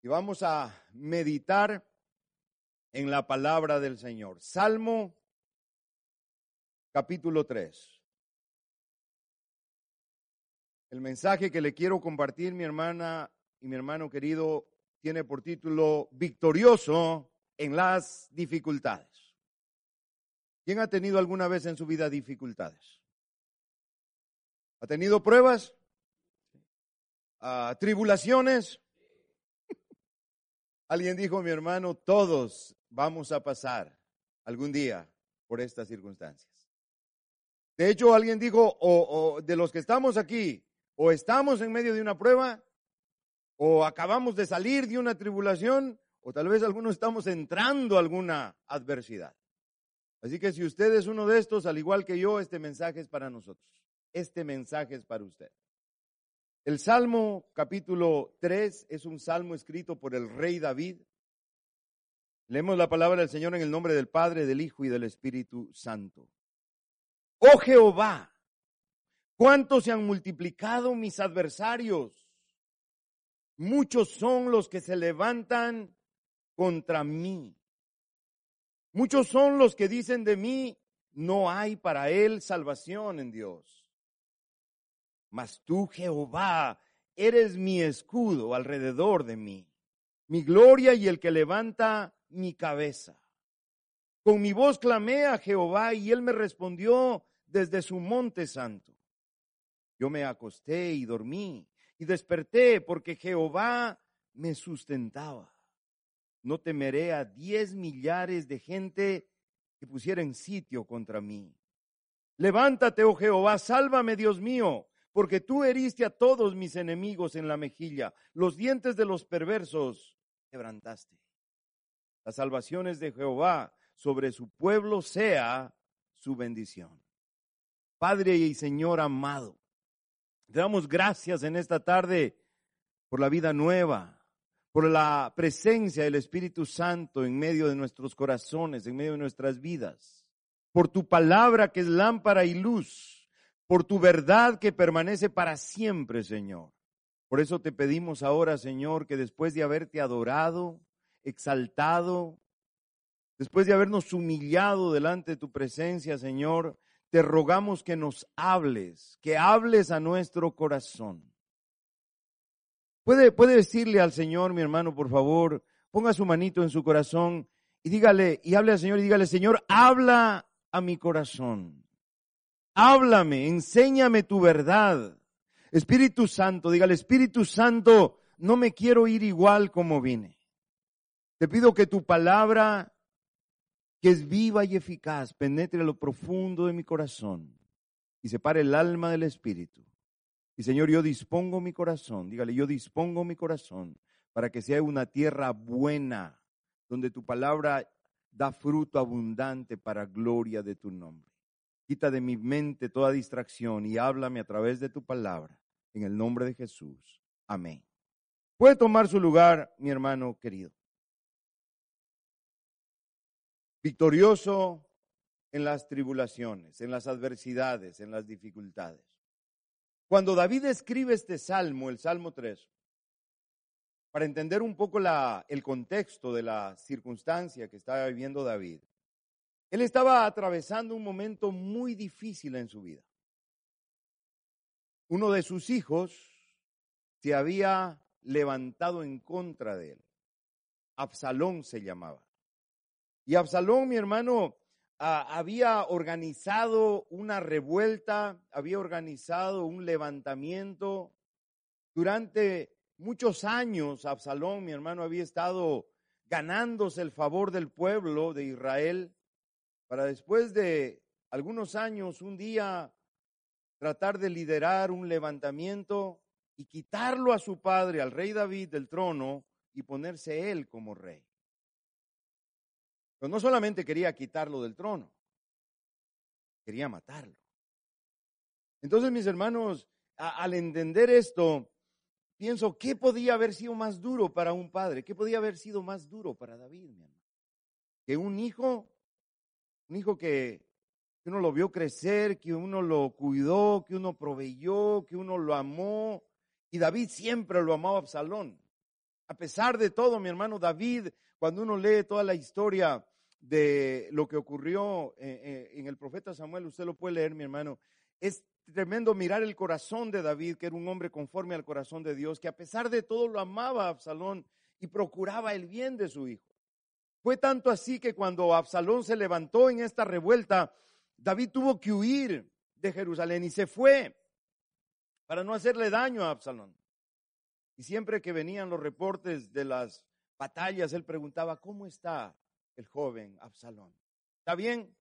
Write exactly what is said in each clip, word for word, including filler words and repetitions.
y vamos a meditar en la palabra del Señor. Salmo capítulo tres. El mensaje que le quiero compartir, mi hermana y mi hermano querido, tiene por título Victorioso en las dificultades. ¿Quién ha tenido alguna vez en su vida dificultades? ¿Ha tenido pruebas? ¿Ah, tribulaciones? Alguien dijo, mi hermano, todos vamos a pasar algún día por estas circunstancias. De hecho, alguien dijo, o, o de los que estamos aquí, o estamos en medio de una prueba, o acabamos de salir de una tribulación, o tal vez algunos estamos entrando a alguna adversidad. Así que si usted es uno de estos, al igual que yo, este mensaje es para nosotros. Este mensaje es para usted. El Salmo capítulo tres es un salmo escrito por el rey David. Leemos la palabra del Señor en el nombre del Padre, del Hijo y del Espíritu Santo. Oh Jehová, cuánto se han multiplicado mis adversarios. Muchos son los que se levantan contra mí. Muchos son los que dicen de mí, no hay para él salvación en Dios. Mas tú, Jehová, eres mi escudo alrededor de mí, mi gloria y el que levanta mi cabeza. Con mi voz clamé a Jehová y él me respondió desde su monte santo. Yo me acosté y dormí y desperté porque Jehová me sustentaba. No temeré a diez millares de gente que pusieran sitio contra mí. Levántate, oh Jehová, sálvame, Dios mío, porque tú heriste a todos mis enemigos en la mejilla. Los dientes de los perversos quebrantaste. Las salvaciones de Jehová sobre su pueblo sea su bendición. Padre y Señor amado, te damos gracias en esta tarde por la vida nueva, por la presencia del Espíritu Santo en medio de nuestros corazones, en medio de nuestras vidas, por tu palabra que es lámpara y luz, por tu verdad que permanece para siempre, Señor. Por eso te pedimos ahora, Señor, que después de haberte adorado, exaltado, después de habernos humillado delante de tu presencia, Señor, te rogamos que nos hables, que hables a nuestro corazón. ¿Puede, puede decirle al Señor, mi hermano, por favor, ponga su manito en su corazón y dígale, y hable al Señor y dígale, Señor, habla a mi corazón. Háblame, enséñame tu verdad. Espíritu Santo, dígale, Espíritu Santo, no me quiero ir igual como vine. Te pido que tu palabra, que es viva y eficaz, penetre a lo profundo de mi corazón y separe el alma del espíritu. Y Señor, yo dispongo mi corazón, dígale, yo dispongo mi corazón para que sea una tierra buena, donde tu palabra da fruto abundante para gloria de tu nombre. Quita de mi mente toda distracción y háblame a través de tu palabra, en el nombre de Jesús. Amén. Puede tomar su lugar, mi hermano querido. Victorioso en las tribulaciones, en las adversidades, en las dificultades. Cuando David escribe este salmo, el Salmo tres, para entender un poco la, el contexto de la circunstancia que estaba viviendo David, él estaba atravesando un momento muy difícil en su vida. Uno de sus hijos se había levantado en contra de él. Absalón se llamaba. Y Absalón, mi hermano, ah, había organizado una revuelta, había organizado un levantamiento. Durante muchos años, Absalón, mi hermano, había estado ganándose el favor del pueblo de Israel, para después de algunos años, un día, tratar de liderar un levantamiento y quitarlo a su padre, al rey David, del trono y ponerse él como rey. Pero no solamente quería quitarlo del trono, quería matarlo. Entonces, mis hermanos, a, al entender esto, pienso, ¿qué podía haber sido más duro para un padre? ¿Qué podía haber sido más duro para David, mi hermano? Que un hijo, un hijo que, que uno lo vio crecer, que uno lo cuidó, que uno proveyó, que uno lo amó. Y David siempre lo amaba a Absalón. A pesar de todo, mi hermano David, cuando uno lee toda la historia de lo que ocurrió en el profeta Samuel, usted lo puede leer, mi hermano, es tremendo mirar el corazón de David, que era un hombre conforme al corazón de Dios, que a pesar de todo lo amaba a Absalón y procuraba el bien de su hijo. Fue tanto así que cuando Absalón se levantó en esta revuelta, David tuvo que huir de Jerusalén y se fue para no hacerle daño a Absalón. Y siempre que venían los reportes de las batallas, él preguntaba, ¿cómo está el joven Absalón? ¿Está bien?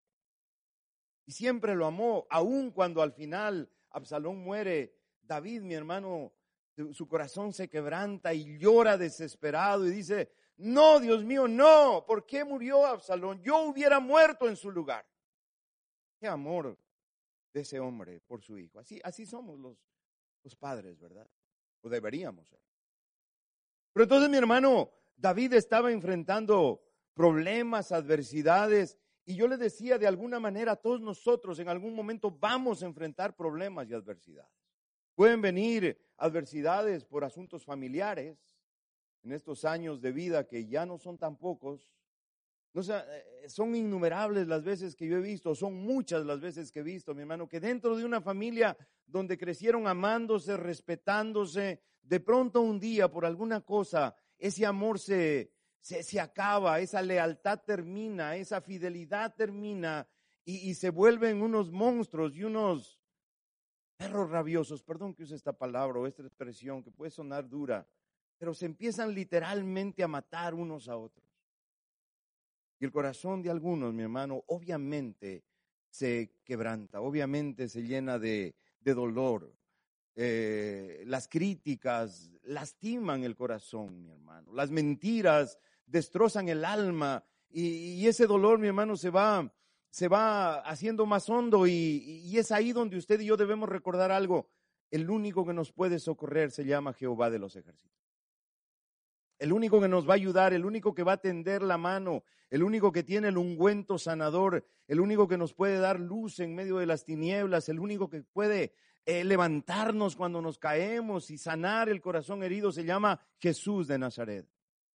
Y siempre lo amó, aun cuando al final Absalón muere. David, mi hermano, su corazón se quebranta y llora desesperado y dice, no, Dios mío, no, ¿por qué murió Absalón? Yo hubiera muerto en su lugar. Qué amor de ese hombre por su hijo. Así, así somos los, los padres, ¿verdad? O deberíamos ser. Pero entonces, mi hermano, David estaba enfrentando problemas, adversidades, y yo le decía, de alguna manera, todos nosotros en algún momento vamos a enfrentar problemas y adversidades. Pueden venir adversidades por asuntos familiares en estos años de vida que ya no son tan pocos. No, son innumerables las veces que yo he visto, son muchas las veces que he visto, mi hermano, que dentro de una familia donde crecieron amándose, respetándose, de pronto un día por alguna cosa ese amor se, se, se acaba, esa lealtad termina, esa fidelidad termina y, y se vuelven unos monstruos y unos perros rabiosos, perdón que use esta palabra o esta expresión que puede sonar dura, pero se empiezan literalmente a matar unos a otros. Y el corazón de algunos, mi hermano, obviamente se quebranta, obviamente se llena de, de dolor. Eh, las críticas lastiman el corazón, mi hermano. Las mentiras destrozan el alma y, y ese dolor, mi hermano, se va, se va haciendo más hondo y, y es ahí donde usted y yo debemos recordar algo. El único que nos puede socorrer se llama Jehová de los ejércitos. El único que nos va a ayudar, el único que va a tender la mano, el único que tiene el ungüento sanador, el único que nos puede dar luz en medio de las tinieblas, el único que puede eh, levantarnos cuando nos caemos y sanar el corazón herido, se llama Jesús de Nazaret.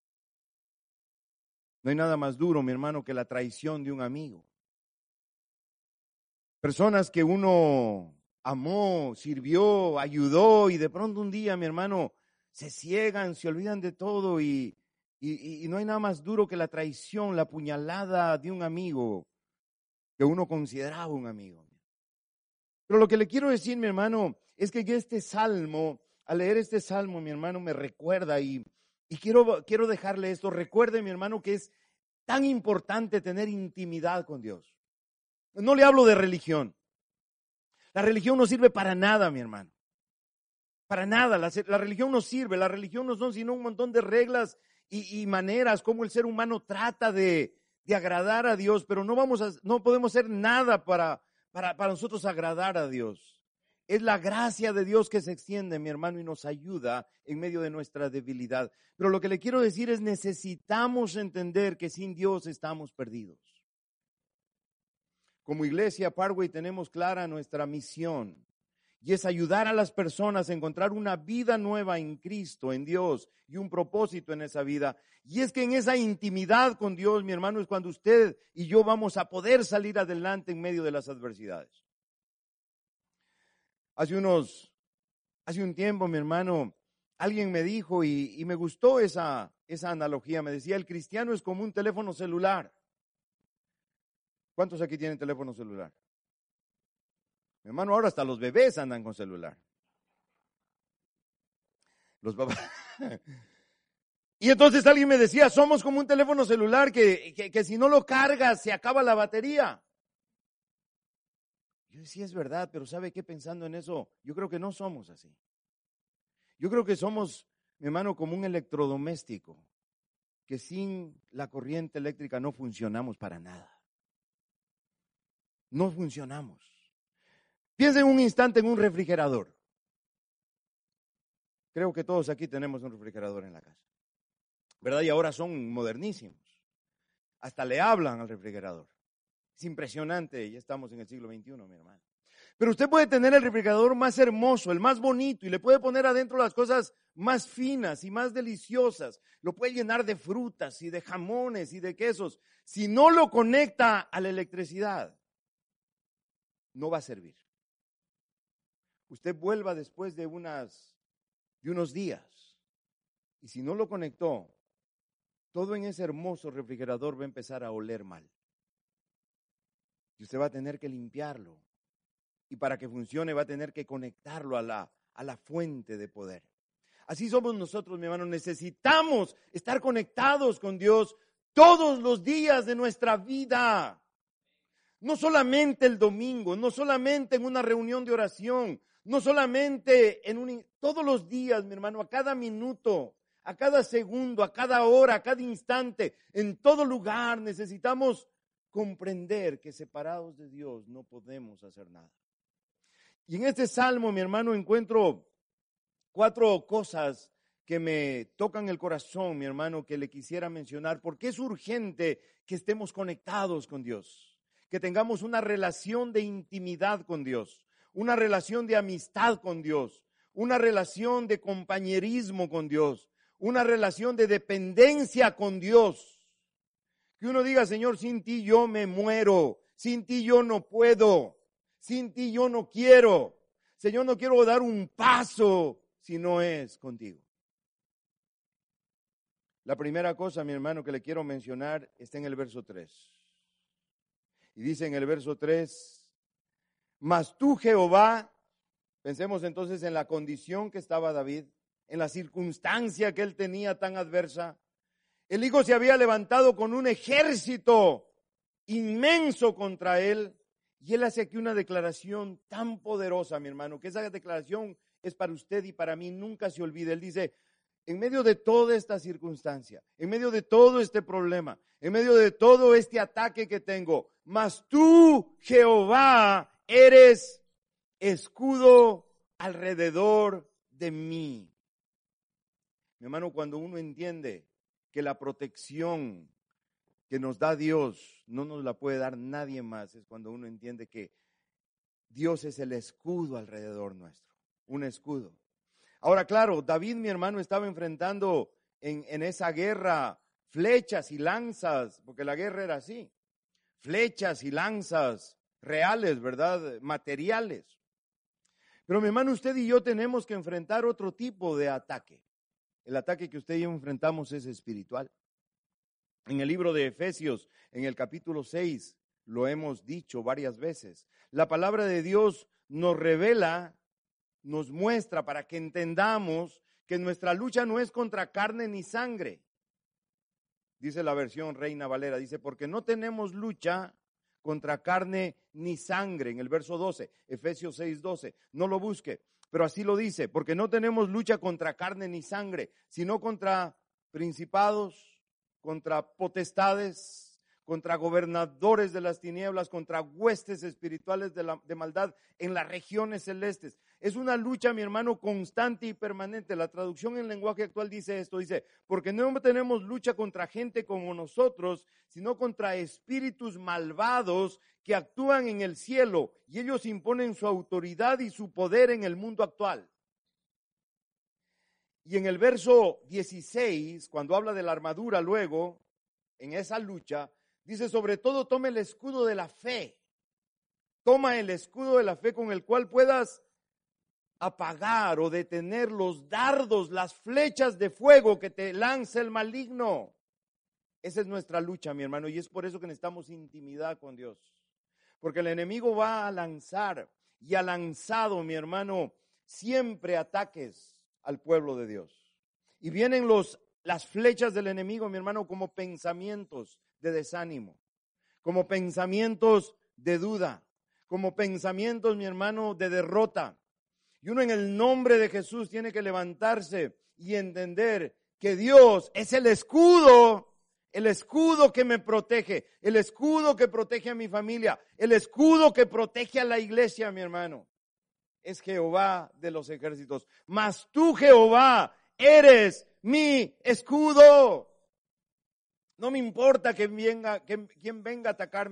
No hay nada más duro, mi hermano, que la traición de un amigo. Personas que uno amó, sirvió, ayudó y de pronto un día, mi hermano, se ciegan, se olvidan de todo y, y, y no hay nada más duro que la traición, la puñalada de un amigo que uno consideraba un amigo. Pero lo que le quiero decir, mi hermano, es que este salmo, al leer este salmo, mi hermano, me recuerda y, y quiero, quiero dejarle esto. Recuerde, mi hermano, que es tan importante tener intimidad con Dios. No le hablo de religión. La religión no sirve para nada, mi hermano. Para nada, la, la religión no sirve, la religión no son sino un montón de reglas y, y maneras como el ser humano trata de, de agradar a Dios, pero no vamos a, no podemos hacer nada para, para, para nosotros agradar a Dios. Es la gracia de Dios que se extiende, mi hermano, y nos ayuda en medio de nuestra debilidad. Pero lo que le quiero decir es necesitamos entender que sin Dios estamos perdidos. Como iglesia Parkway tenemos clara nuestra misión. Y es ayudar a las personas a encontrar una vida nueva en Cristo, en Dios, y un propósito en esa vida. Y es que en esa intimidad con Dios, mi hermano, es cuando usted y yo vamos a poder salir adelante en medio de las adversidades. Hace unos, hace un tiempo, mi hermano, alguien me dijo, y, y me gustó esa, esa analogía, me decía, el cristiano es como un teléfono celular. ¿Cuántos aquí tienen teléfono celular? Mi hermano, ahora hasta los bebés andan con celular. Los papás. Y entonces alguien me decía, somos como un teléfono celular que, que, que si no lo cargas se acaba la batería. Yo decía, es verdad, pero ¿sabe qué? Pensando en eso, yo creo que no somos así. Yo creo que somos, mi hermano, como un electrodoméstico, que sin la corriente eléctrica no funcionamos para nada. No funcionamos. Piensen un instante en un refrigerador. Creo que todos aquí tenemos un refrigerador en la casa, ¿verdad? Y ahora son modernísimos. Hasta le hablan al refrigerador. Es impresionante, ya estamos en el siglo veintiuno, mi hermano. Pero usted puede tener el refrigerador más hermoso, el más bonito, y le puede poner adentro las cosas más finas y más deliciosas. Lo puede llenar de frutas y de jamones y de quesos. Si no lo conecta a la electricidad, no va a servir. Usted vuelva después de, unas, de unos días, y si no lo conectó, todo en ese hermoso refrigerador va a empezar a oler mal. Y usted va a tener que limpiarlo. Y para que funcione va a tener que conectarlo a la, a la fuente de poder. Así somos nosotros, mi hermano. Necesitamos estar conectados con Dios todos los días de nuestra vida. No solamente el domingo, no solamente en una reunión de oración, no solamente en un... Todos los días, mi hermano, a cada minuto, a cada segundo, a cada hora, a cada instante, en todo lugar necesitamos comprender que separados de Dios no podemos hacer nada. Y en este salmo, mi hermano, encuentro cuatro cosas que me tocan el corazón, mi hermano, que le quisiera mencionar, porque es urgente que estemos conectados con Dios, que tengamos una relación de intimidad con Dios, una relación de amistad con Dios, una relación de compañerismo con Dios, una relación de dependencia con Dios. Que uno diga, Señor, sin ti yo me muero, sin ti yo no puedo. Sin ti yo no quiero. Señor, no quiero dar un paso si no es contigo. La primera cosa, mi hermano, que le quiero mencionar está en el verso tres. Y dice en el verso tres, mas tú, Jehová, pensemos entonces en la condición que estaba David, en la circunstancia que él tenía tan adversa. El hijo se había levantado con un ejército inmenso contra él. Y él hace aquí una declaración tan poderosa, mi hermano, que esa declaración es para usted y para mí, nunca se olvide. Él dice, en medio de toda esta circunstancia, en medio de todo este problema, en medio de todo este ataque que tengo, mas tú, Jehová, eres escudo alrededor de mí. Mi hermano, cuando uno entiende que la protección que nos da Dios no nos la puede dar nadie más, es cuando uno entiende que Dios es el escudo alrededor nuestro, un escudo. Ahora, claro, David, mi hermano, estaba enfrentando en, en esa guerra flechas y lanzas, porque la guerra era así, flechas y lanzas reales, ¿verdad? Materiales. Pero, mi hermano, usted y yo tenemos que enfrentar otro tipo de ataque. El ataque que usted y yo enfrentamos es espiritual. En el libro de Efesios, en el capítulo seis, lo hemos dicho varias veces. La palabra de Dios nos revela, nos muestra para que entendamos que nuestra lucha no es contra carne ni sangre. Dice la versión Reina Valera, dice, porque no tenemos lucha contra carne ni sangre. En el verso doce, Efesios seis, doce, no lo busque, pero así lo dice, porque no tenemos lucha contra carne ni sangre, sino contra principados, contra potestades, contra gobernadores de las tinieblas, contra huestes espirituales de, la, de maldad en las regiones celestes. Es una lucha, mi hermano, constante y permanente. La traducción en lenguaje actual dice esto, dice, porque no tenemos lucha contra gente como nosotros, sino contra espíritus malvados que actúan en el cielo y ellos imponen su autoridad y su poder en el mundo actual. Y en el verso dieciséis, cuando habla de la armadura luego, en esa lucha, dice, sobre todo toma el escudo de la fe. Toma el escudo de la fe con el cual puedas apagar o detener los dardos, las flechas de fuego que te lanza el maligno. Esa es nuestra lucha, mi hermano, y es por eso que necesitamos intimidad con Dios. Porque el enemigo va a lanzar y ha lanzado, mi hermano, siempre ataques al pueblo de Dios. Y vienen los, las flechas del enemigo, mi hermano, como pensamientos de desánimo, como pensamientos de duda, como pensamientos, mi hermano, de derrota. Y uno en el nombre de Jesús tiene que levantarse y entender que Dios es el escudo, el escudo que me protege, el escudo que protege a mi familia, el escudo que protege a la iglesia, mi hermano. Es Jehová de los ejércitos. Mas tú, Jehová, eres mi escudo. No me importa que venga, que, quién venga a atacarme.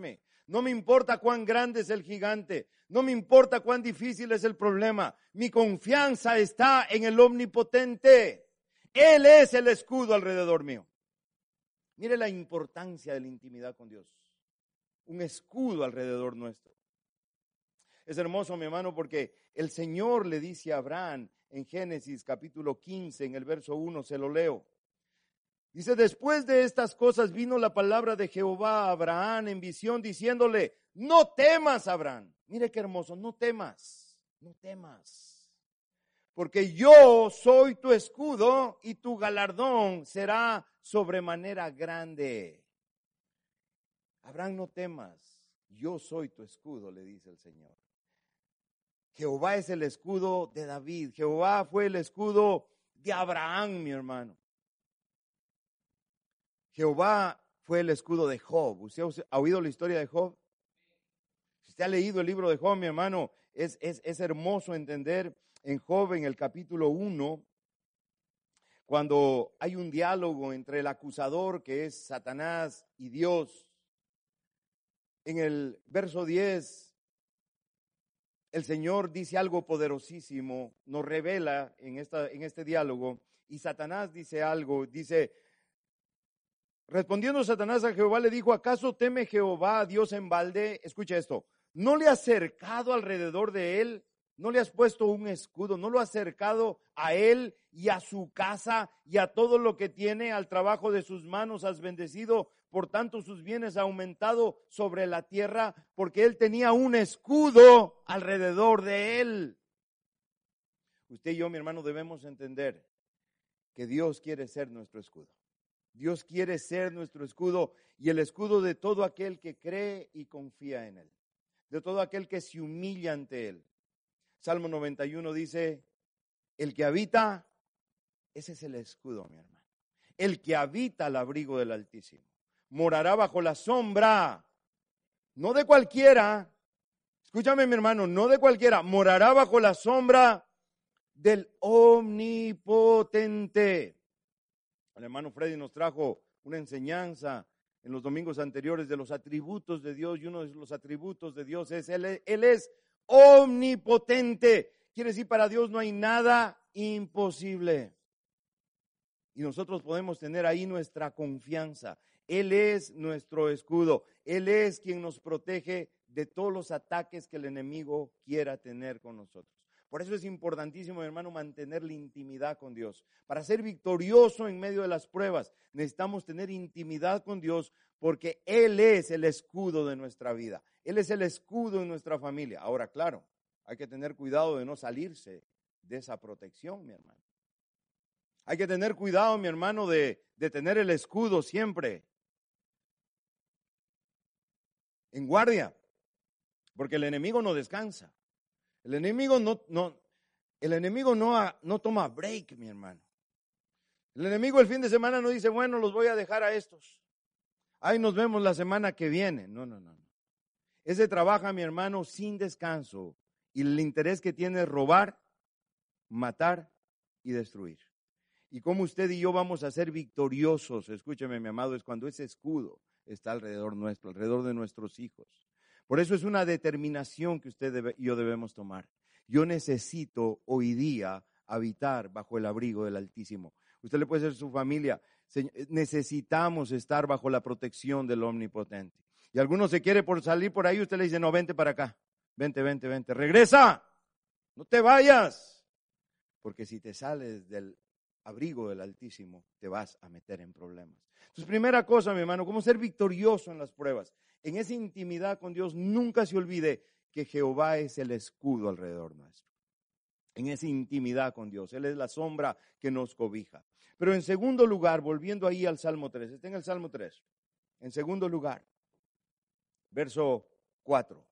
No me importa cuán grande es el gigante. No me importa cuán difícil es el problema. Mi confianza está en el omnipotente. Él es el escudo alrededor mío. Mire la importancia de la intimidad con Dios. Un escudo alrededor nuestro. Es hermoso, mi hermano, porque el Señor le dice a Abraham en Génesis capítulo quince, en el verso uno, se lo leo. Dice, después de estas cosas vino la palabra de Jehová a Abraham en visión diciéndole, no temas, Abraham. Mire qué hermoso, no temas, no temas. Porque yo soy tu escudo y tu galardón será sobremanera grande. Abraham, no temas, yo soy tu escudo, le dice el Señor. Jehová es el escudo de David, Jehová fue el escudo de Abraham, mi hermano. Jehová fue el escudo de Job. ¿Usted ha oído la historia de Job? Si usted ha leído el libro de Job, mi hermano, es, es, es hermoso entender en Job, en el capítulo uno, cuando hay un diálogo entre el acusador, que es Satanás, y Dios. En el verso diez, el Señor dice algo poderosísimo, nos revela en, esta, en este diálogo, y Satanás dice algo, dice... Respondiendo Satanás a Jehová le dijo, ¿acaso teme Jehová a Dios en balde? Escucha esto, ¿no le has cercado alrededor de él? ¿No le has puesto un escudo? ¿No lo has cercado a él y a su casa y a todo lo que tiene? Al trabajo de sus manos has bendecido, por tanto sus bienes ha aumentado sobre la tierra, porque él tenía un escudo alrededor de él. Usted y yo, mi hermano, debemos entender que Dios quiere ser nuestro escudo. Dios quiere ser nuestro escudo y el escudo de todo aquel que cree y confía en Él, de todo aquel que se humilla ante Él. Salmo noventa y uno dice, el que habita, ese es el escudo, mi hermano. El que habita al abrigo del Altísimo, morará bajo la sombra, no de cualquiera, escúchame mi hermano, no de cualquiera, morará bajo la sombra del Omnipotente. El hermano Freddy nos trajo una enseñanza en los domingos anteriores de los atributos de Dios, y uno de los atributos de Dios es, Él, él es omnipotente. Quiere decir, para Dios no hay nada imposible. Y nosotros podemos tener ahí nuestra confianza. Él es nuestro escudo. Él es quien nos protege de todos los ataques que el enemigo quiera tener con nosotros. Por eso es importantísimo, hermano, mantener la intimidad con Dios. Para ser victorioso en medio de las pruebas, necesitamos tener intimidad con Dios porque Él es el escudo de nuestra vida. Él es el escudo en nuestra familia. Ahora, claro, hay que tener cuidado de no salirse de esa protección, mi hermano. Hay que tener cuidado, mi hermano, de, de tener el escudo siempre en guardia, porque el enemigo no descansa. El enemigo no, no, el enemigo no, no toma break, mi hermano. El enemigo el fin de semana no dice, bueno, los voy a dejar a estos. Ahí nos vemos la semana que viene. No, no, no. no. Ese trabaja, mi hermano, sin descanso. Y el interés que tiene es robar, matar y destruir. Y cómo usted y yo vamos a ser victoriosos, escúcheme, mi amado, es cuando ese escudo está alrededor nuestro, alrededor de nuestros hijos. Por eso es una determinación que usted y yo debemos tomar. Yo necesito hoy día habitar bajo el abrigo del Altísimo. Usted le puede decir a su familia, necesitamos estar bajo la protección del Omnipotente. Y alguno se quiere por salir por ahí, usted le dice, no, vente para acá, vente, vente, vente, regresa, no te vayas. Porque si te sales del abrigo del Altísimo, te vas a meter en problemas. Entonces, primera cosa, mi hermano, cómo ser victorioso en las pruebas. En esa intimidad con Dios, nunca se olvide que Jehová es el escudo alrededor nuestro. En esa intimidad con Dios, Él es la sombra que nos cobija. Pero en segundo lugar, volviendo ahí al Salmo tres, está en el Salmo tres. En segundo lugar, verso cuatro.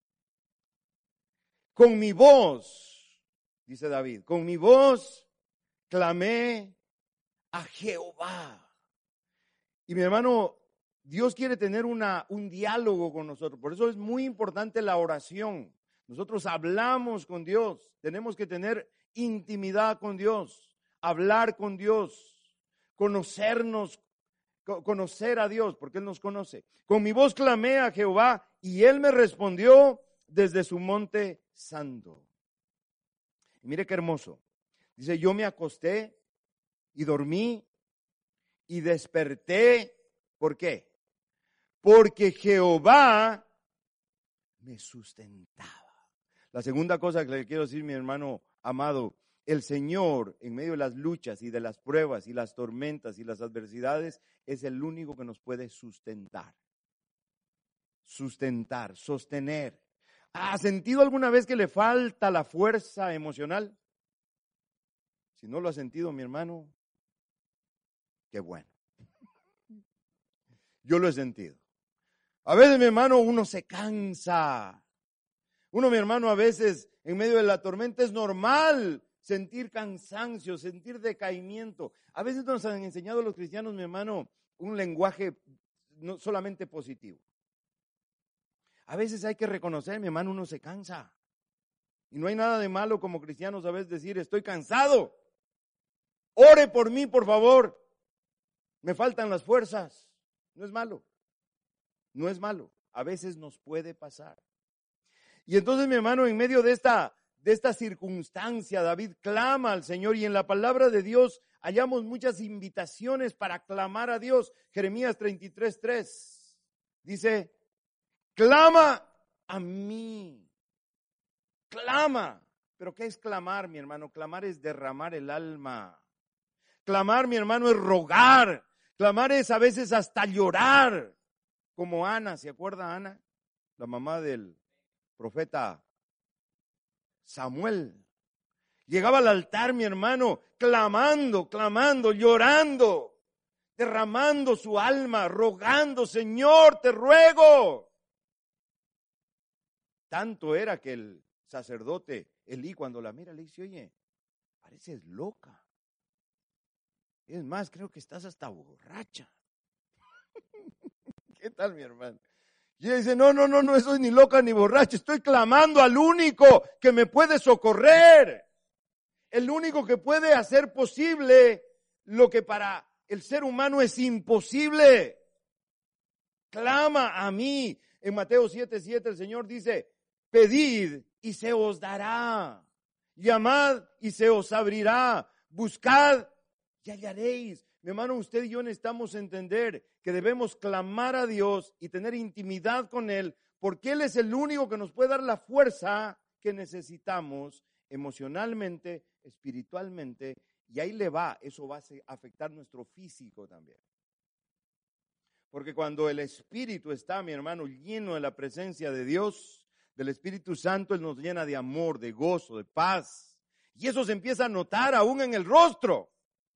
Con mi voz, dice David, con mi voz clamé a Jehová. Y mi hermano, Dios quiere tener una, un diálogo con nosotros. Por eso es muy importante la oración. Nosotros hablamos con Dios. Tenemos que tener intimidad con Dios. Hablar con Dios. Conocernos conocer a Dios, porque Él nos conoce. Con mi voz clamé a Jehová y Él me respondió desde su monte santo. Y mire qué hermoso. Dice, yo me acosté y dormí y desperté. ¿Por qué? Porque Jehová me sustentaba. La segunda cosa que le quiero decir, mi hermano amado, el Señor en medio de las luchas y de las pruebas y las tormentas y las adversidades es el único que nos puede sustentar. Sustentar, sostener. ¿Ha sentido alguna vez que le falta la fuerza emocional? Si no lo ha sentido, mi hermano, qué bueno. Yo lo he sentido. A veces, mi hermano, uno se cansa. Uno, mi hermano, a veces en medio de la tormenta es normal sentir cansancio, sentir decaimiento. A veces nos han enseñado los cristianos, mi hermano, un lenguaje no solamente positivo. A veces hay que reconocer, mi hermano, uno se cansa. Y no hay nada de malo como cristianos a veces decir, estoy cansado. Ore por mí, por favor. Me faltan las fuerzas. No es malo. No es malo. A veces nos puede pasar. Y entonces, mi hermano, en medio de esta, de esta circunstancia, David clama al Señor y en la palabra de Dios hallamos muchas invitaciones para clamar a Dios. Jeremías treinta y tres, tres dice, clama a mí. Clama. ¿Pero qué es clamar, mi hermano? Clamar es derramar el alma. Clamar, mi hermano, es rogar. Clamar es a veces hasta llorar. Como Ana, ¿se acuerda Ana? La mamá del profeta Samuel. Llegaba al altar, mi hermano, clamando, clamando, llorando, derramando su alma, rogando, Señor, te ruego. Tanto era que el sacerdote Elí, cuando la mira, le dice, oye, pareces loca. Es más, creo que estás hasta borracha. ¿Qué tal, mi hermano? Y ella dice, no, no, no, no soy ni loca ni borracha, estoy clamando al único que me puede socorrer. El único que puede hacer posible lo que para el ser humano es imposible. Clama a mí. En Mateo siete, siete el Señor dice, pedid y se os dará. Llamad y se os abrirá. Buscad y hallaréis. Mi hermano, usted y yo necesitamos entender que debemos clamar a Dios y tener intimidad con Él, porque Él es el único que nos puede dar la fuerza que necesitamos emocionalmente, espiritualmente, y ahí le va, eso va a afectar nuestro físico también. Porque cuando el Espíritu está, mi hermano, lleno de la presencia de Dios, del Espíritu Santo, Él nos llena de amor, de gozo, de paz, y eso se empieza a notar aún en el rostro.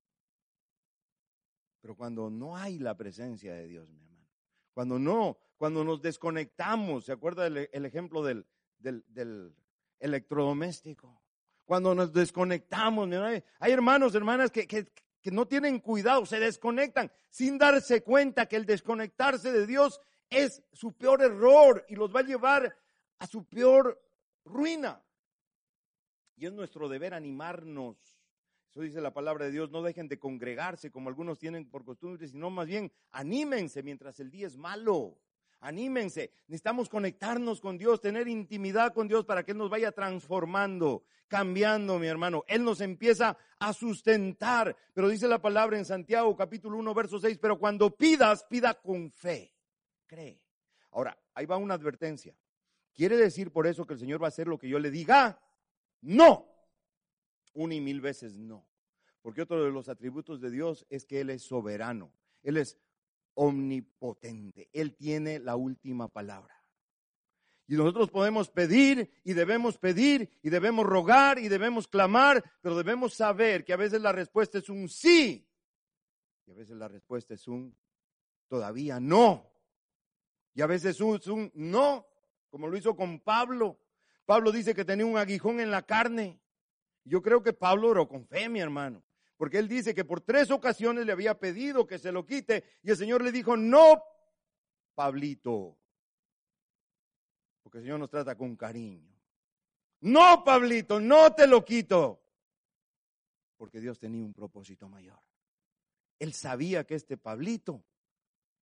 Pero cuando no hay la presencia de Dios, mi hermano, cuando no, cuando nos desconectamos, ¿se acuerda el, el ejemplo del, del, del electrodoméstico? Cuando nos desconectamos, mi hermano, hay hermanos, hermanas que, que, que no tienen cuidado, se desconectan sin darse cuenta que el desconectarse de Dios es su peor error y los va a llevar a su peor ruina. Y es nuestro deber animarnos. Eso dice la palabra de Dios, no dejen de congregarse como algunos tienen por costumbre, sino más bien anímense mientras el día es malo. Anímense, necesitamos conectarnos con Dios, tener intimidad con Dios para que Él nos vaya transformando, cambiando, mi hermano. Él nos empieza a sustentar, pero dice la palabra en Santiago capítulo uno, verso seis, pero cuando pidas, pida con fe, cree. Ahora, ahí va una advertencia. ¿Quiere decir por eso que el Señor va a hacer lo que yo le diga? No. Una y mil veces no. Porque otro de los atributos de Dios es que Él es soberano. Él es omnipotente. Él tiene la última palabra. Y nosotros podemos pedir y debemos pedir y debemos rogar y debemos clamar, pero debemos saber que a veces la respuesta es un sí y a veces la respuesta es un todavía no. Y a veces es un no, como lo hizo con Pablo. Pablo dice que tenía un aguijón en la carne. Yo creo que Pablo oró con fe, mi hermano, porque él dice que por tres ocasiones le había pedido que se lo quite y el Señor le dijo, no, Pablito, porque el Señor nos trata con cariño. No, Pablito, no te lo quito, porque Dios tenía un propósito mayor. Él sabía que este Pablito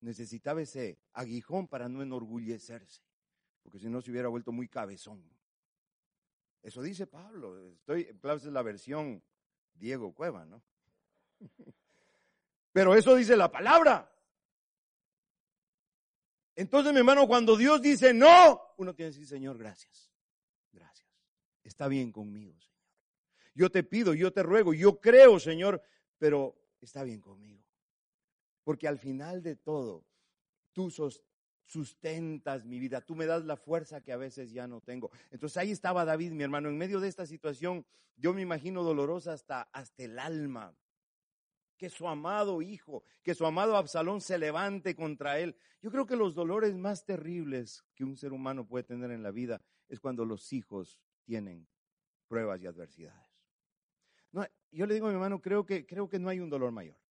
necesitaba ese aguijón para no enorgullecerse, porque si no se hubiera vuelto muy cabezón. Eso dice Pablo. Estoy, claro, esa es la versión Diego Cueva, ¿no? Pero eso dice la palabra. Entonces, mi hermano, cuando Dios dice no, uno tiene que decir, Señor, gracias. Gracias. Está bien conmigo, Señor. Yo te pido, yo te ruego, yo creo, Señor, pero está bien conmigo. Porque al final de todo, tú sustentas mi vida, tú me das la fuerza que a veces ya no tengo. Entonces ahí estaba David, mi hermano, en medio de esta situación, yo me imagino dolorosa hasta, hasta el alma. Que su amado hijo, que su amado Absalón se levante contra él. Yo creo que los dolores más terribles que un ser humano puede tener en la vida es cuando los hijos tienen pruebas y adversidades. No, yo le digo a mi hermano, creo que, creo que no hay un dolor mayor.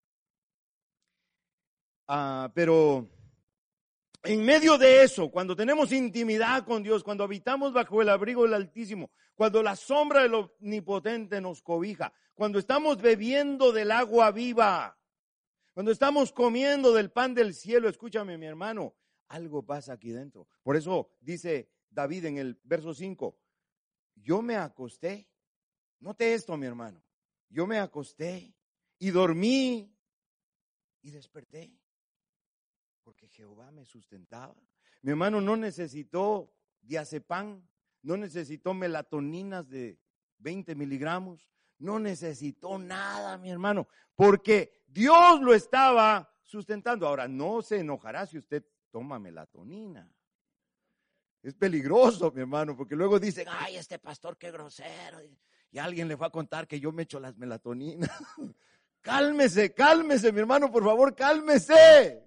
Ah, pero en medio de eso, cuando tenemos intimidad con Dios, cuando habitamos bajo el abrigo del Altísimo, cuando la sombra del Omnipotente nos cobija, cuando estamos bebiendo del agua viva, cuando estamos comiendo del pan del cielo, escúchame mi hermano, algo pasa aquí dentro. Por eso dice David en el verso cinco, yo me acosté, note esto mi hermano, yo me acosté y dormí y desperté. Porque Jehová me sustentaba. Mi hermano no necesitó diazepam, no necesitó melatoninas de veinte miligramos, no necesitó nada, mi hermano, porque Dios lo estaba sustentando. Ahora, no se enojará si usted toma melatonina. Es peligroso, mi hermano, porque luego dicen, ay, este pastor qué grosero, y alguien le va a contar que yo me echo las melatoninas. Cálmese, cálmese, mi hermano, por favor, cálmese.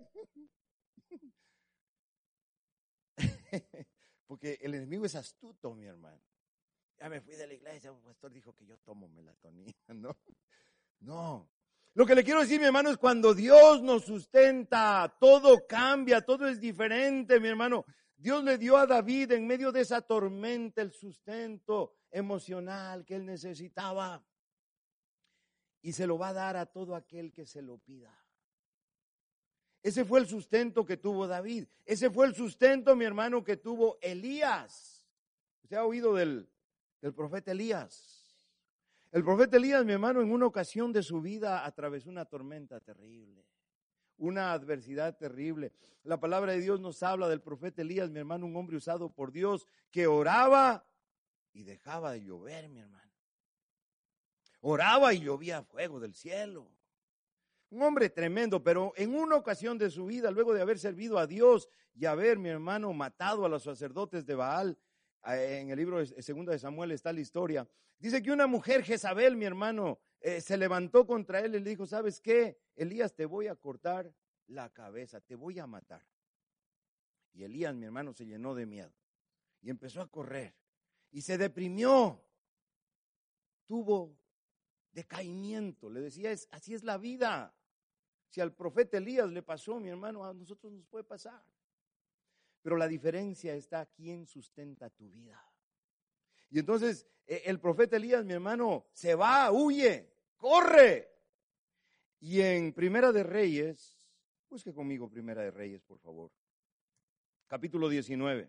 Porque el enemigo es astuto, mi hermano. Ya me fui de la iglesia, un pastor dijo que yo tomo melatonina, ¿no? No. Lo que le quiero decir, mi hermano, es cuando Dios nos sustenta, todo cambia, todo es diferente, mi hermano. Dios le dio a David en medio de esa tormenta el sustento emocional que él necesitaba. Y se lo va a dar a todo aquel que se lo pida. Ese fue el sustento que tuvo David. Ese fue el sustento, mi hermano, que tuvo Elías. ¿Usted ha oído del, del profeta Elías? El profeta Elías, mi hermano, en una ocasión de su vida atravesó una tormenta terrible, una adversidad terrible. La palabra de Dios nos habla del profeta Elías, mi hermano, un hombre usado por Dios que oraba y dejaba de llover, mi hermano. Oraba y llovía fuego del cielo. Un hombre tremendo, pero en una ocasión de su vida, luego de haber servido a Dios y haber, mi hermano, matado a los sacerdotes de Baal, en el libro de Segunda de Samuel está la historia, dice que una mujer, Jezabel, mi hermano, eh, se levantó contra él y le dijo, ¿sabes qué? Elías, te voy a cortar la cabeza, te voy a matar. Y Elías, mi hermano, se llenó de miedo y empezó a correr y se deprimió, tuvo decaimiento, le decía, es, así es la vida. Si al profeta Elías le pasó, mi hermano, a nosotros nos puede pasar. Pero la diferencia está quién sustenta tu vida. Y entonces el profeta Elías, mi hermano, se va, huye, corre. Y en Primera de Reyes, busque conmigo Primera de Reyes, por favor. Capítulo diecinueve.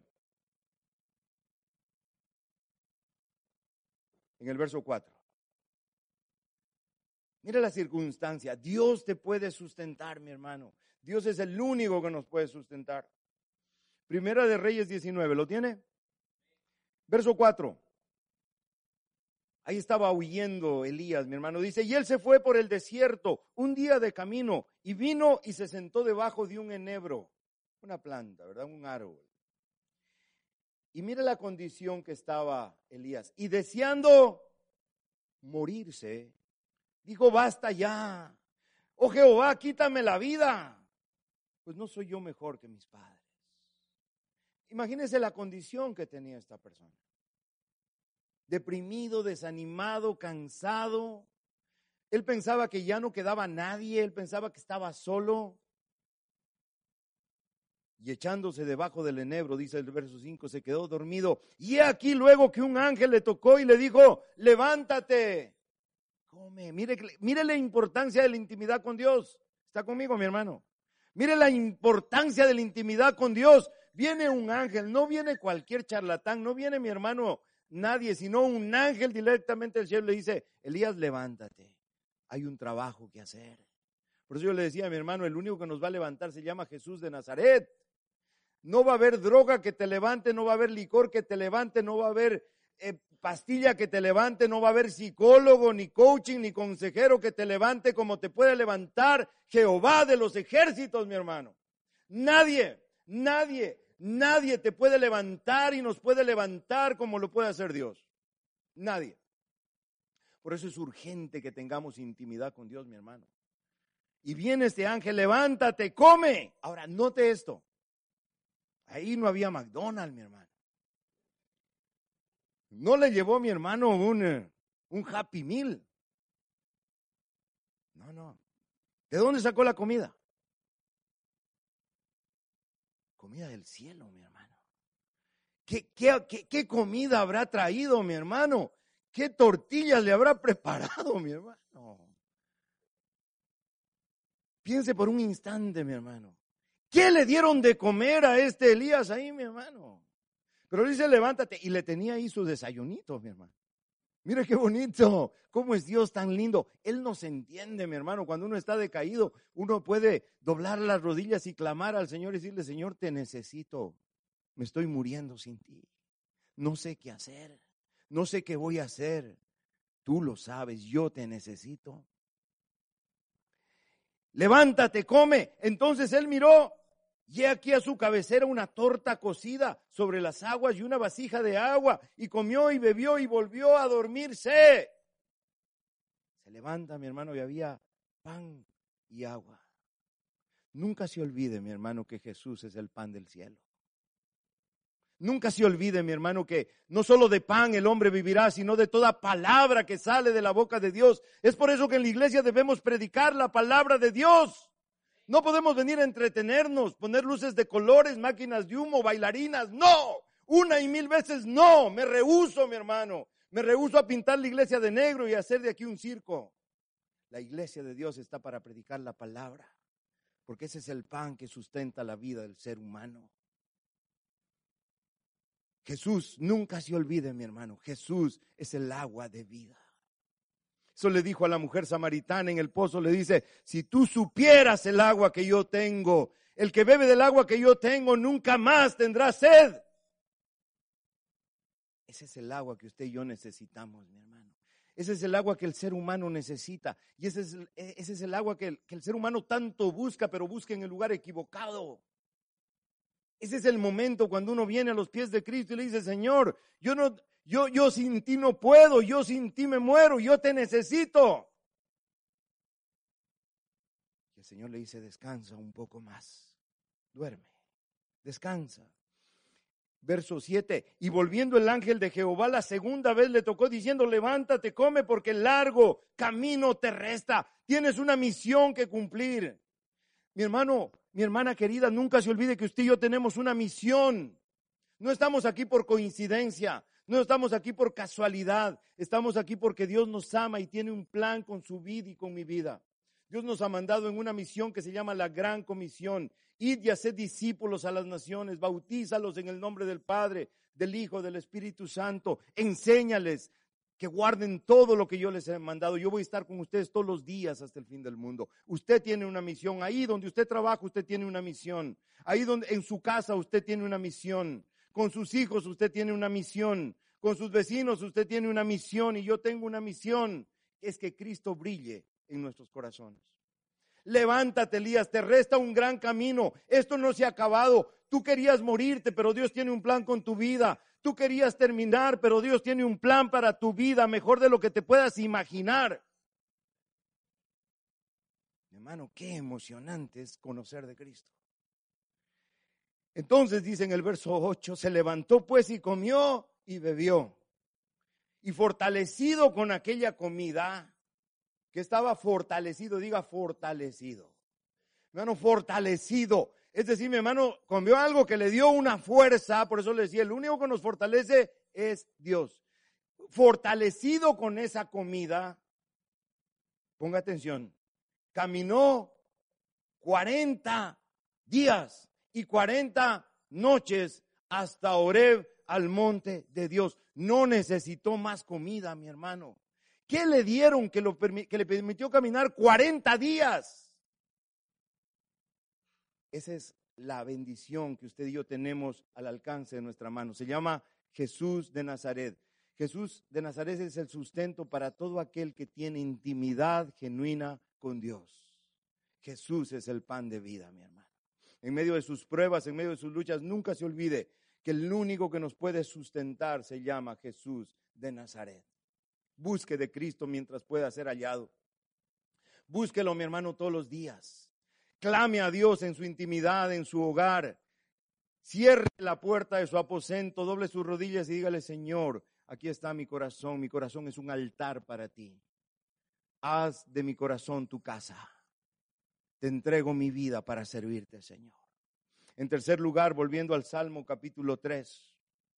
En el verso cuatro. Mira la circunstancia, Dios te puede sustentar, mi hermano. Dios es el único que nos puede sustentar. Primera de Reyes diecinueve, ¿lo tiene? Verso cuatro. Ahí estaba huyendo Elías, mi hermano. Dice, y él se fue por el desierto un día de camino y vino y se sentó debajo de un enebro, una planta, ¿verdad? Un árbol. Y mira la condición que estaba Elías. Y deseando morirse, dijo, basta ya. Oh Jehová, quítame la vida. Pues no soy yo mejor que mis padres. Imagínense la condición que tenía esta persona. Deprimido, desanimado, cansado. Él pensaba que ya no quedaba nadie. Él pensaba que estaba solo. Y echándose debajo del enebro, dice el verso cinco, se quedó dormido. Y he aquí luego que un ángel le tocó y le dijo, levántate. Come, mire, mire la importancia de la intimidad con Dios. ¿Está conmigo, mi hermano? Mire la importancia de la intimidad con Dios. Viene un ángel, no viene cualquier charlatán, no viene mi hermano nadie, sino un ángel directamente del cielo le dice, Elías, levántate, hay un trabajo que hacer. Por eso yo le decía a mi hermano, el único que nos va a levantar se llama Jesús de Nazaret. No va a haber droga que te levante, no va a haber licor que te levante, no va a haber eh, pastilla que te levante, no va a haber psicólogo, ni coaching, ni consejero que te levante como te puede levantar Jehová de los ejércitos, mi hermano. Nadie, nadie, nadie te puede levantar y nos puede levantar como lo puede hacer Dios. Nadie. Por eso es urgente que tengamos intimidad con Dios, mi hermano. Y viene este ángel, levántate, come. Ahora, note esto. Ahí no había McDonald's, mi hermano. No le llevó a mi hermano un, un Happy Meal. No, no. ¿De dónde sacó la comida? Comida del cielo, mi hermano. ¿Qué, qué, qué, qué comida habrá traído, mi hermano? ¿Qué tortillas le habrá preparado, mi hermano? Piense por un instante, mi hermano. ¿Qué le dieron de comer a este Elías ahí, mi hermano? Pero dice, levántate. Y le tenía ahí su desayunito, mi hermano. Mira qué bonito. ¿Cómo es Dios tan lindo? Él nos entiende, mi hermano. Cuando uno está decaído, uno puede doblar las rodillas y clamar al Señor y decirle, Señor, te necesito. Me estoy muriendo sin ti. No sé qué hacer. No sé qué voy a hacer. Tú lo sabes, yo te necesito. Levántate, come. Entonces él miró. Y he aquí a su cabecera una torta cocida sobre las aguas y una vasija de agua, y comió y bebió y volvió a dormirse. Se levanta, mi hermano, y había pan y agua. Nunca se olvide, mi hermano, que Jesús es el pan del cielo. Nunca se olvide, mi hermano, que no solo de pan el hombre vivirá, sino de toda palabra que sale de la boca de Dios. Es por eso que en la iglesia debemos predicar la palabra de Dios. No podemos venir a entretenernos, poner luces de colores, máquinas de humo, bailarinas. No, una y mil veces no. Me rehúso, mi hermano. Me rehúso a pintar la iglesia de negro y hacer de aquí un circo. La iglesia de Dios está para predicar la palabra, porque ese es el pan que sustenta la vida del ser humano. Jesús, nunca se olvide, mi hermano, Jesús es el agua de vida. Eso le dijo a la mujer samaritana en el pozo, le dice, si tú supieras el agua que yo tengo, el que bebe del agua que yo tengo nunca más tendrá sed. Ese es el agua que usted y yo necesitamos, mi hermano. Ese es el agua que el ser humano necesita. Y ese es el, ese es el agua que el, que el ser humano tanto busca, pero busca en el lugar equivocado. Ese es el momento cuando uno viene a los pies de Cristo y le dice, Señor, yo no... Yo, yo sin ti no puedo, yo sin ti me muero, yo te necesito. Y el Señor le dice, descansa un poco más, duerme, descansa. Verso siete, y volviendo el ángel de Jehová la segunda vez le tocó diciendo, levántate, come porque el largo camino te resta, tienes una misión que cumplir. Mi hermano, mi hermana querida, nunca se olvide que usted y yo tenemos una misión. No estamos aquí por coincidencia. No estamos aquí por casualidad, estamos aquí porque Dios nos ama y tiene un plan con su vida y con mi vida. Dios nos ha mandado en una misión que se llama la Gran Comisión. Id y haced discípulos a las naciones, bautízalos en el nombre del Padre, del Hijo, del Espíritu Santo. Enséñales que guarden todo lo que yo les he mandado. Yo voy a estar con ustedes todos los días hasta el fin del mundo. Usted tiene una misión. Ahí donde usted trabaja, usted tiene una misión. Ahí donde en su casa usted tiene una misión. Con sus hijos usted tiene una misión, con sus vecinos usted tiene una misión y yo tengo una misión, es que Cristo brille en nuestros corazones. Levántate, Elías, te resta un gran camino, esto no se ha acabado. Tú querías morirte, pero Dios tiene un plan con tu vida. Tú querías terminar, pero Dios tiene un plan para tu vida, mejor de lo que te puedas imaginar. Mi hermano, qué emocionante es conocer de Cristo. Entonces dice en el verso ocho, se levantó pues y comió y bebió. Y fortalecido con aquella comida, que estaba fortalecido, diga fortalecido. Mi hermano, fortalecido. Es decir, mi hermano comió algo que le dio una fuerza, por eso le decía, el único que nos fortalece es Dios. Fortalecido con esa comida, ponga atención, caminó cuarenta días y cuarenta noches hasta Horeb, al monte de Dios. No necesitó más comida, mi hermano. ¿Qué le dieron que, lo, que le permitió caminar cuarenta días? Esa es la bendición que usted y yo tenemos al alcance de nuestra mano. Se llama Jesús de Nazaret. Jesús de Nazaret es el sustento para todo aquel que tiene intimidad genuina con Dios. Jesús es el pan de vida, mi hermano. En medio de sus pruebas, en medio de sus luchas, nunca se olvide que el único que nos puede sustentar se llama Jesús de Nazaret. Busque de Cristo mientras pueda ser hallado. Búsquelo, mi hermano, todos los días. Clame a Dios en su intimidad, en su hogar. Cierre la puerta de su aposento, doble sus rodillas y dígale: Señor, aquí está mi corazón. Mi corazón es un altar para ti. Haz de mi corazón tu casa. Te entrego mi vida para servirte, Señor. En tercer lugar, volviendo al Salmo capítulo tres.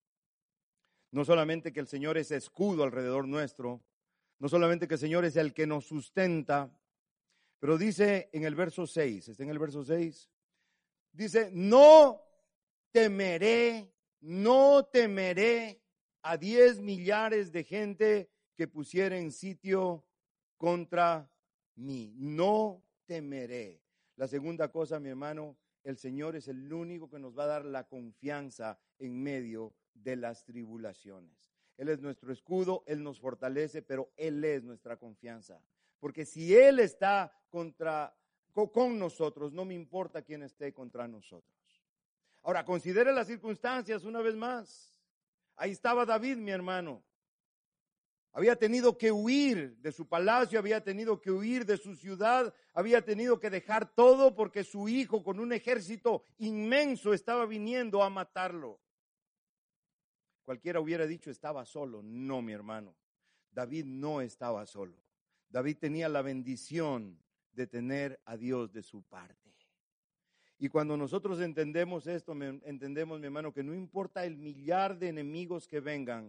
No solamente que el Señor es escudo alrededor nuestro, no solamente que el Señor es el que nos sustenta, pero dice en el verso seis, está en el verso seis, dice: no temeré, no temeré a diez millares de gente que pusieren sitio contra mí. No temeré. La segunda cosa, mi hermano, el Señor es el único que nos va a dar la confianza en medio de las tribulaciones. Él es nuestro escudo, Él nos fortalece, pero Él es nuestra confianza. Porque si Él está contra, con nosotros, no me importa quién esté contra nosotros. Ahora, considere las circunstancias una vez más. Ahí estaba David, mi hermano. Había tenido que huir de su palacio, había tenido que huir de su ciudad, había tenido que dejar todo porque su hijo con un ejército inmenso estaba viniendo a matarlo. Cualquiera hubiera dicho estaba solo. No, mi hermano. David no estaba solo. David tenía la bendición de tener a Dios de su parte. Y cuando nosotros entendemos esto, entendemos, mi hermano, que no importa el millar de enemigos que vengan,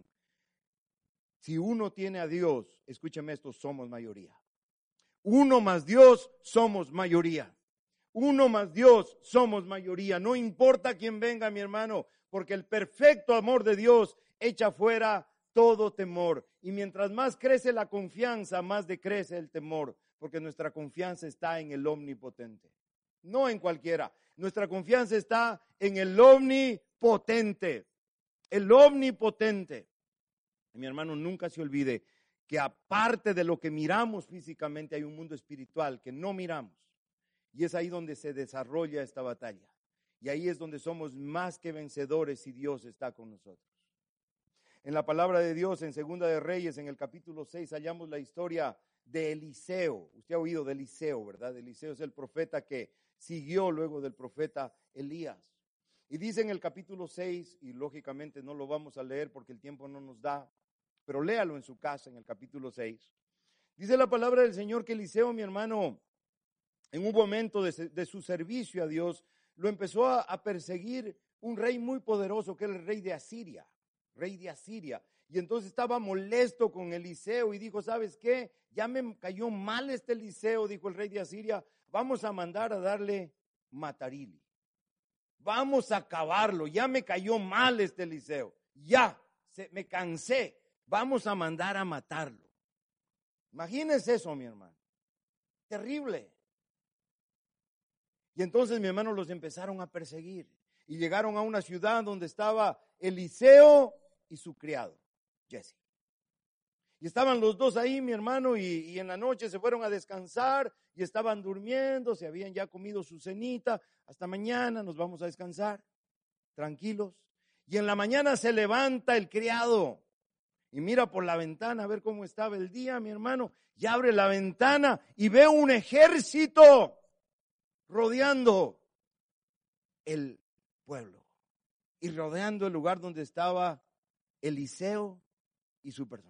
si uno tiene a Dios, escúcheme esto, somos mayoría. Uno más Dios, somos mayoría. Uno más Dios, somos mayoría. No importa quién venga, mi hermano, porque el perfecto amor de Dios echa fuera todo temor. Y mientras más crece la confianza, más decrece el temor, porque nuestra confianza está en el omnipotente, no en cualquiera. Nuestra confianza está en el omnipotente, el omnipotente. Y mi hermano, nunca se olvide que aparte de lo que miramos físicamente, hay un mundo espiritual que no miramos. Y es ahí donde se desarrolla esta batalla. Y ahí es donde somos más que vencedores si Dios está con nosotros. En la palabra de Dios, en Segunda de Reyes, en el capítulo seis, hallamos la historia de Eliseo. Usted ha oído de Eliseo, ¿verdad? Eliseo es el profeta que siguió luego del profeta Elías. Y dice en el capítulo seis, y lógicamente no lo vamos a leer porque el tiempo no nos da, pero léalo en su casa en el capítulo seis. Dice la palabra del Señor que Eliseo, mi hermano, en un momento de, de su servicio a Dios, lo empezó a, a perseguir un rey muy poderoso, que era el rey de Asiria, rey de Asiria. Y entonces estaba molesto con Eliseo y dijo: ¿sabes qué? Ya me cayó mal este Eliseo, dijo el rey de Asiria, vamos a mandar a darle matarili. Vamos a acabarlo, ya me cayó mal este Eliseo, ya, se, me cansé, vamos a mandar a matarlo. Imagínense eso, mi hermano, terrible. Y entonces, mi hermano, los empezaron a perseguir y llegaron a una ciudad donde estaba Eliseo y su criado, Jesse. Y estaban los dos ahí, mi hermano, y, y en la noche se fueron a descansar y estaban durmiendo, se habían ya comido su cenita. Hasta mañana nos vamos a descansar, tranquilos. Y en la mañana se levanta el criado y mira por la ventana a ver cómo estaba el día, mi hermano, y abre la ventana y ve un ejército rodeando el pueblo y rodeando el lugar donde estaba Eliseo y su persona.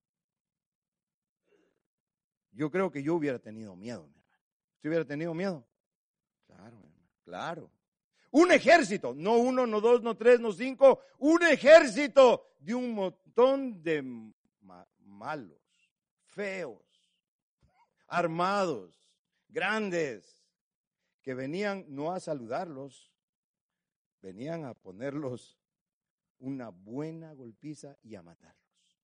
Yo creo que yo hubiera tenido miedo, mi hermano. ¿Usted hubiera tenido miedo? Claro, mi hermano, claro. Un ejército, no uno, no dos, no tres, no cinco, un ejército de un montón de ma- malos, feos, armados, grandes, que venían no a saludarlos, venían a ponerlos una buena golpiza y a matarlos.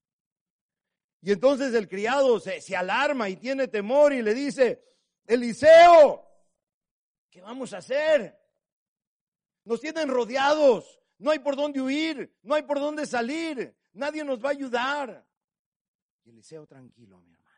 Y entonces el criado se, se alarma y tiene temor y le dice, Eliseo, ¿qué vamos a hacer? Nos tienen rodeados, no hay por dónde huir, no hay por dónde salir, nadie nos va a ayudar. Y Eliseo tranquilo, mi hermano.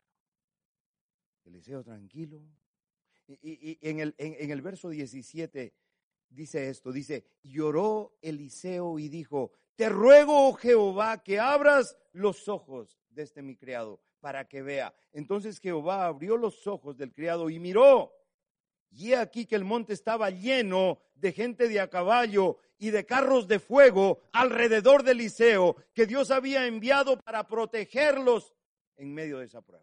Eliseo tranquilo. Y, y, y en, el, en, en el verso diecisiete dice esto, dice, lloró Eliseo y dijo, te ruego, oh Jehová, que abras los ojos de este mi criado para que vea. Entonces Jehová abrió los ojos del criado y miró. Y he aquí que el monte estaba lleno de gente de a caballo y de carros de fuego alrededor de Eliseo, que Dios había enviado para protegerlos en medio de esa prueba.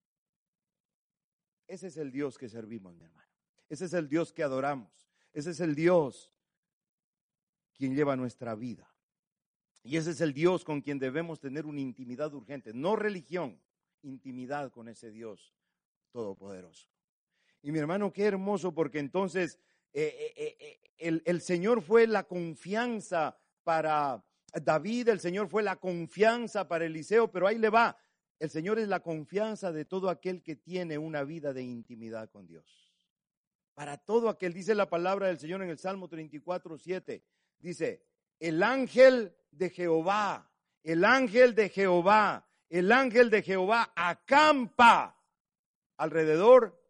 Ese es el Dios que servimos, mi hermano. Ese es el Dios que adoramos. Ese es el Dios quien lleva nuestra vida. Y ese es el Dios con quien debemos tener una intimidad urgente. No religión, intimidad con ese Dios todopoderoso. Y mi hermano, qué hermoso, porque entonces eh, eh, eh, el, el Señor fue la confianza para David, el Señor fue la confianza para Eliseo, pero ahí le va. El Señor es la confianza de todo aquel que tiene una vida de intimidad con Dios. Para todo aquel, dice la palabra del Señor en el Salmo treinta y cuatro, siete, dice, el ángel de Jehová, el ángel de Jehová, el ángel de Jehová acampa alrededor.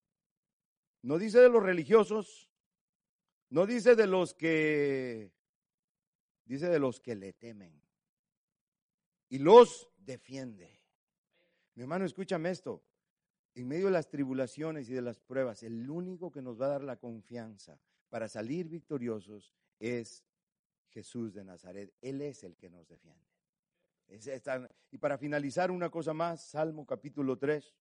No dice de los religiosos, no dice de los que, dice de los que le temen y los defiende. Mi hermano, escúchame esto, en medio de las tribulaciones y de las pruebas, el único que nos va a dar la confianza para salir victoriosos es Jesús de Nazaret. Él es el que nos defiende. Es esta, y para finalizar, una cosa más, Salmo capítulo tres.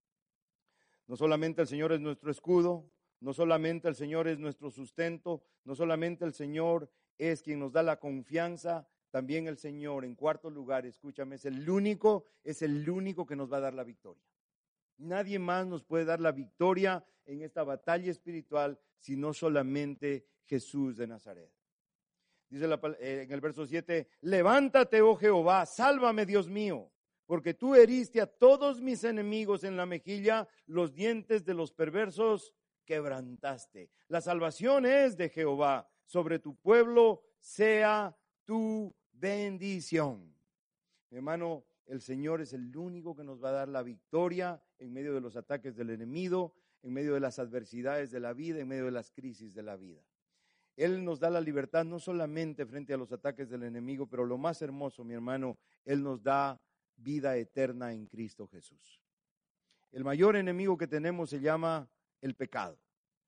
No solamente el Señor es nuestro escudo, no solamente el Señor es nuestro sustento, no solamente el Señor es quien nos da la confianza, también el Señor, en cuarto lugar, escúchame, es el único, es el único que nos va a dar la victoria. Nadie más nos puede dar la victoria en esta batalla espiritual, sino solamente Jesús de Nazaret. Dice la, eh, en el verso siete, levántate, oh Jehová, sálvame, Dios mío, porque tú heriste a todos mis enemigos en la mejilla, los dientes de los perversos quebrantaste. La salvación es de Jehová, sobre tu pueblo sea tu bendición. Mi hermano, el Señor es el único que nos va a dar la victoria en medio de los ataques del enemigo, en medio de las adversidades de la vida, en medio de las crisis de la vida. Él nos da la libertad no solamente frente a los ataques del enemigo, pero lo más hermoso, mi hermano, Él nos da vida eterna en Cristo Jesús. El mayor enemigo que tenemos se llama el pecado.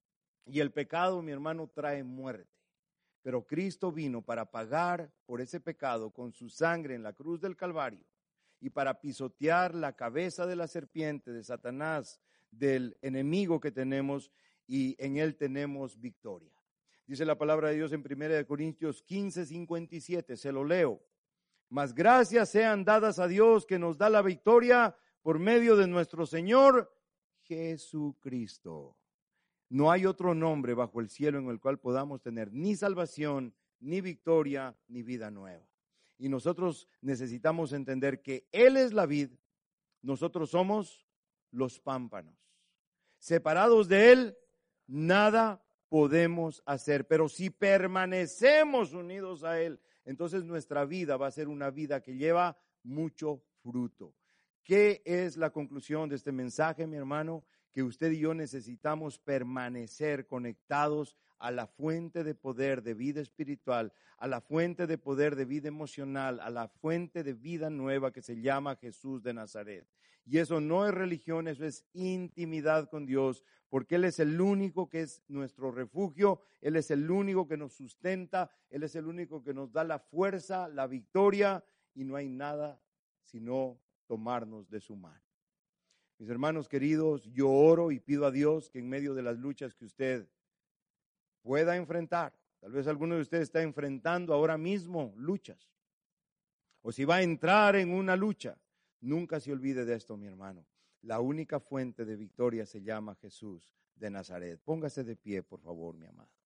Y el pecado, mi hermano, trae muerte. Pero Cristo vino para pagar por ese pecado con su sangre en la cruz del Calvario y para pisotear la cabeza de la serpiente, de Satanás, del enemigo que tenemos, y en él tenemos victoria. Dice la palabra de Dios en primera de Corintios quince, cincuenta y siete, se lo leo. Mas gracias sean dadas a Dios que nos da la victoria por medio de nuestro Señor Jesucristo. No hay otro nombre bajo el cielo en el cual podamos tener ni salvación, ni victoria, ni vida nueva. Y nosotros necesitamos entender que Él es la vid, nosotros somos los pámpanos. Separados de Él, nada podemos hacer, pero si permanecemos unidos a Él, entonces nuestra vida va a ser una vida que lleva mucho fruto. ¿Qué es la conclusión de este mensaje, mi hermano? Que usted y yo necesitamos permanecer conectados a la fuente de poder de vida espiritual, a la fuente de poder de vida emocional, a la fuente de vida nueva que se llama Jesús de Nazaret. Y eso no es religión, eso es intimidad con Dios, porque Él es el único que es nuestro refugio, Él es el único que nos sustenta, Él es el único que nos da la fuerza, la victoria, y no hay nada sino tomarnos de su mano. Mis hermanos queridos, yo oro y pido a Dios que en medio de las luchas que usted pueda enfrentar, tal vez alguno de ustedes está enfrentando ahora mismo luchas, o si va a entrar en una lucha, nunca se olvide de esto, mi hermano. La única fuente de victoria se llama Jesús de Nazaret. Póngase de pie, por favor, mi amado.